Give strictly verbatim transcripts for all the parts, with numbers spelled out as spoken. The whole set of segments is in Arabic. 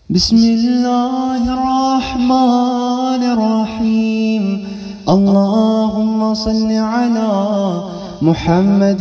بسم الله الرحمن الرحيم. اللهم صل على محمد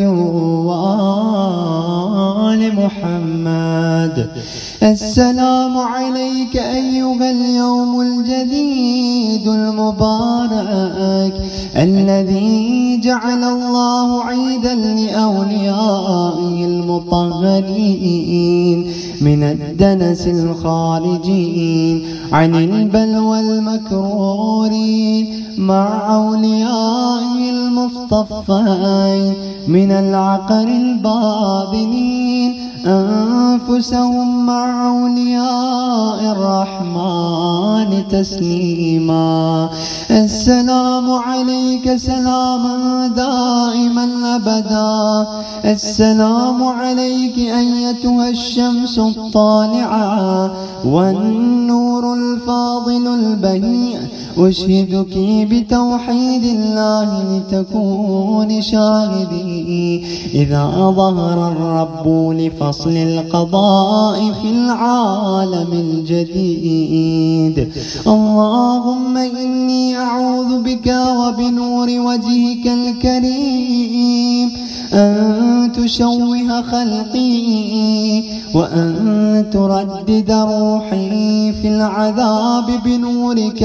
وآل محمد. السلام عليك أيها اليوم الجديد المبارك الذي جعل الله عيدا لأوليائه المطهرين من الدنس الخارجين عن البلوى المكرورين مع أوليائه المصطفين من العقر الباطنين أنفسهم مع أولياء الرحمن تسليما. السلام عليك سلاما دائما أبدا. السلام عليك أيتها الشمس الطالعة والنور الفاضل البهيء. أشهدك بتوحيد الله لتكون شاهدي إذا ظهر الرب لفصل القضاء في العالم الجديد. اللهم إني أعوذ بك وبنور وجهك الكريم أن تشوه خلقي وأن تردد روحي في العذاب بنورك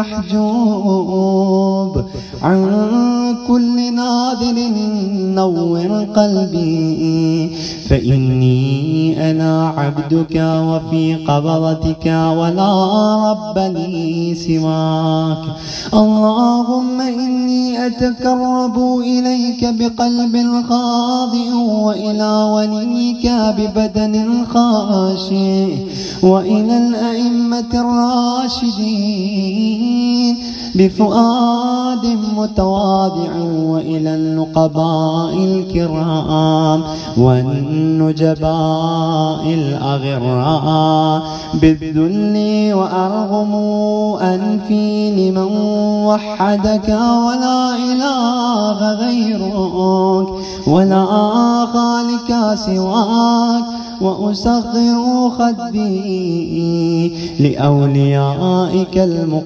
المحجوب عن كل ناذر. نور قلبي فإني أنا عبدك وفي قبضتك ولا رب لي سواك. اللهم إني أتقرب إليك بقلب خاضع وإلى وليك ببدن خاشع وإلى الأئمة الراشدين بفؤاد متواضع وإلى النقباء الكرام والنجباء الأغراء بالذل وأرغم أنفي لمن وحدك ولا إله غيرك ولا خالق سواك. وأسخر خدي لأوليائك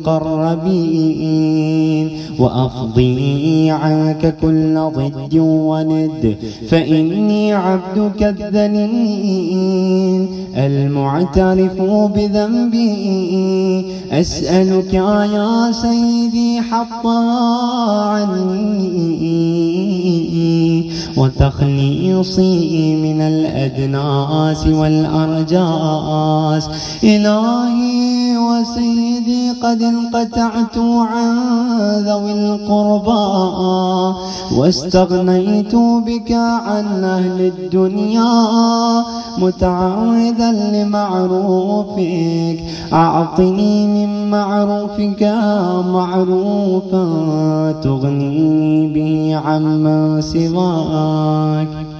المقربين وأفضي عنك كل ضد وند. فإني عبدك الذليل المعترف بذنبي أسألك يا سيدي حطها عني وتخليصي من الأدناس والأرجاس. إلهي وسيدي قد انقطعت عن ذوي القربى واستغنيت بك عن أهل الدنيا متعوذا لمعروفك. أعطني من معروفك معروفا تغني به عمن سواك.